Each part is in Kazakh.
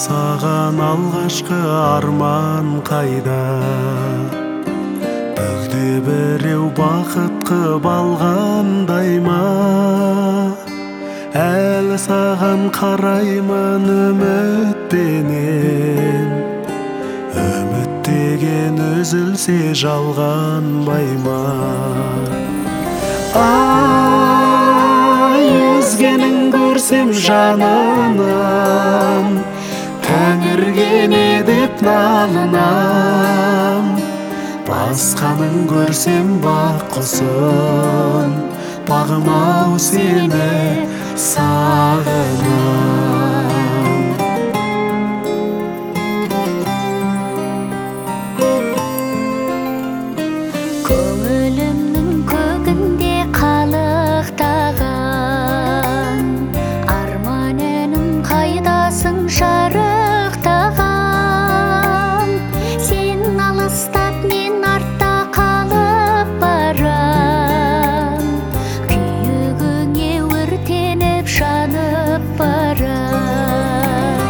саған алғашқы арман қайда? Бөлде біреу бақыт қып алғандай ма? Әлі саған қараймын үмітпенен. Үміт деген үзілсе жалғанбай ма? Өзгенің көрсем жанынан, тәңіргене деп налынам. Басқаның көрсем бақ құсын, бағым-ау сені сағынам. Көңілімнің көгінде қалықтаған, арман әнім қайдасың шарықтаған. Сен алыстап, мен артта қалып барам, күйігіңе өртеніп жанып барам.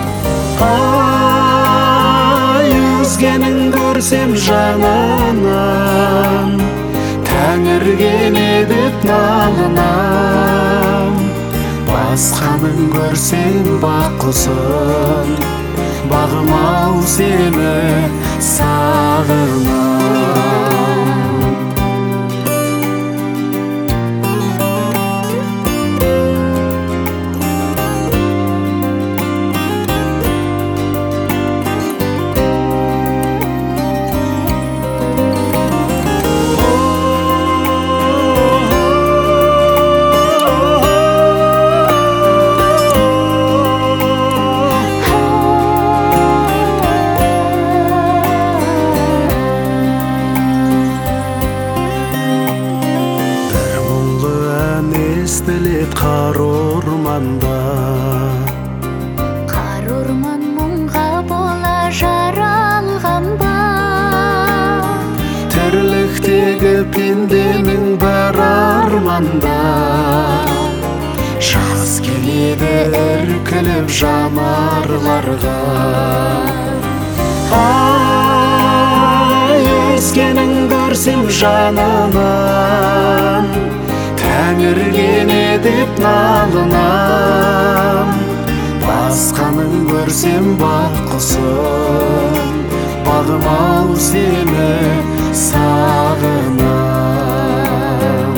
Өзгенің көрсем жанынан, тәңіргене деп налынам. Басқаның көрсем бақ құсын, бағым-ау сені сағынам. Естілет қар орманда, қар орман мұңға бола жаралған ба? Тірліктегі пенденің бір арманда, жаз келеді іркіліп жанарларға. Өзгенің көрсем жанынан, тәңіргене деп налынам. Басқаның көрсем бақ құсын, бағым-ау сені сағынам.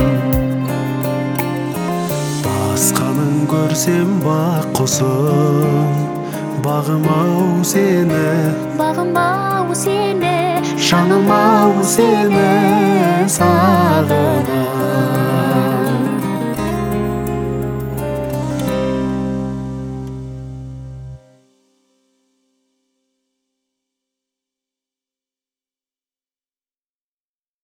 Басқаның көрсем бақ құсын, бағым-ау сені, бағым-ау сені, жаным-ау сені сағынам.